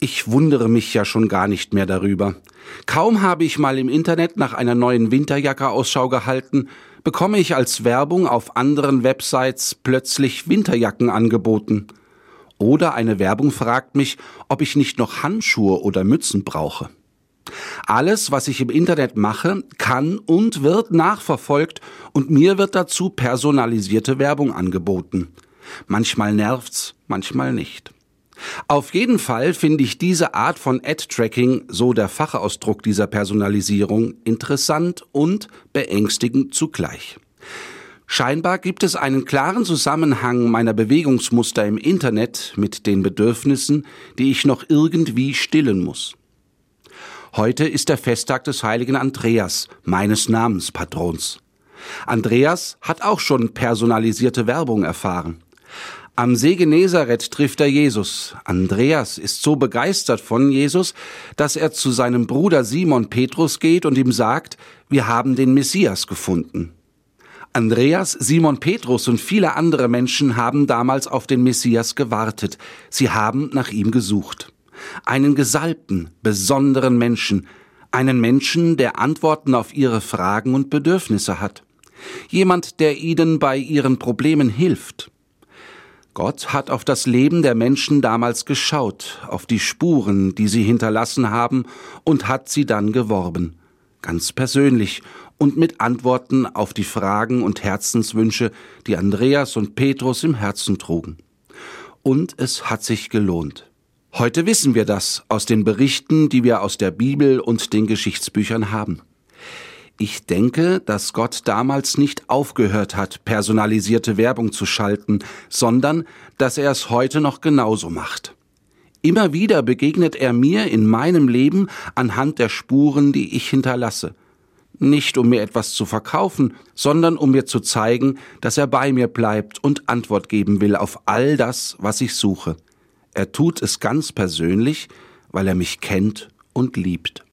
Ich wundere mich ja schon gar nicht mehr darüber. Kaum habe ich mal im Internet nach einer neuen Winterjacke Ausschau gehalten, bekomme ich als Werbung auf anderen Websites plötzlich Winterjacken angeboten. Oder eine Werbung fragt mich, ob ich nicht noch Handschuhe oder Mützen brauche. Alles, was ich im Internet mache, kann und wird nachverfolgt und mir wird dazu personalisierte Werbung angeboten. Manchmal nervt's, manchmal nicht. Auf jeden Fall finde ich diese Art von Ad-Tracking, so der Fachausdruck dieser Personalisierung, interessant und beängstigend zugleich. Scheinbar gibt es einen klaren Zusammenhang meiner Bewegungsmuster im Internet mit den Bedürfnissen, die ich noch irgendwie stillen muss. Heute ist der Festtag des heiligen Andreas, meines Namenspatrons. Andreas hat auch schon personalisierte Werbung erfahren. Am See Genezareth trifft er Jesus. Andreas ist so begeistert von Jesus, dass er zu seinem Bruder Simon Petrus geht und ihm sagt, wir haben den Messias gefunden. Andreas, Simon Petrus und viele andere Menschen haben damals auf den Messias gewartet. Sie haben nach ihm gesucht. Einen gesalbten, besonderen Menschen. Einen Menschen, der Antworten auf ihre Fragen und Bedürfnisse hat. Jemand, der ihnen bei ihren Problemen hilft. Gott hat auf das Leben der Menschen damals geschaut, auf die Spuren, die sie hinterlassen haben, und hat sie dann geworben. Ganz persönlich und mit Antworten auf die Fragen und Herzenswünsche, die Andreas und Petrus im Herzen trugen. Und es hat sich gelohnt. Heute wissen wir das aus den Berichten, die wir aus der Bibel und den Geschichtsbüchern haben. Ich denke, dass Gott damals nicht aufgehört hat, personalisierte Werbung zu schalten, sondern dass er es heute noch genauso macht. Immer wieder begegnet er mir in meinem Leben anhand der Spuren, die ich hinterlasse. Nicht um mir etwas zu verkaufen, sondern um mir zu zeigen, dass er bei mir bleibt und Antwort geben will auf all das, was ich suche. Er tut es ganz persönlich, weil er mich kennt und liebt.